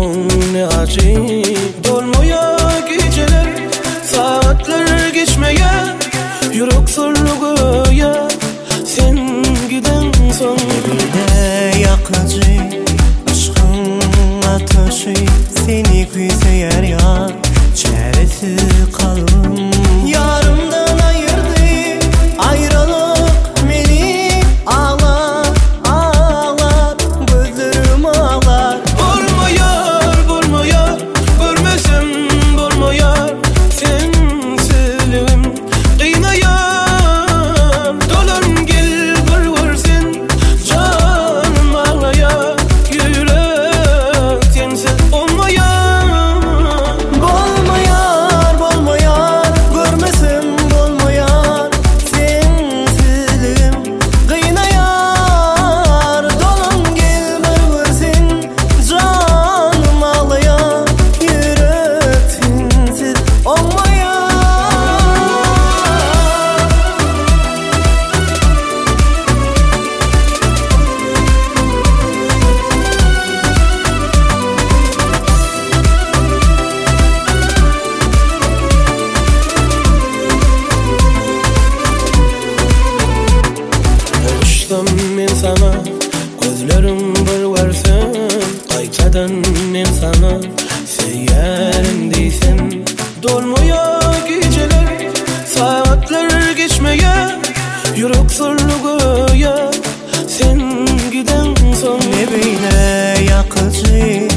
aşkın ne acip. Dolmaya geceler, saatler geçmeye, yürek sorguya sen giden son. Evine yakıcı aşkın ateşi, seni güzel yar çaresi kaldım. Yarımdan ayırdı ayrılık beni, ağlar ağlar gözlerim ağlar. Bulma yar, bulma yar, görmesem bulma yar, sensizliğim kıynayar. Dolan gel görversin canım ağlaya, yürek sensiz olma yar. Bulma yar, bulma yar, görmesem bulma yar, sensizliğim kıynayar. Dolan gel görversin canım ağlaya, yürek sensiz olma yar. Alıştım ben sana, gözlerim bir versen, qaytadan men sana seyyarım deysen. Dolmaya geceler, saatler geçmeye, yürek sorguya sen giden son. Evine yakıcı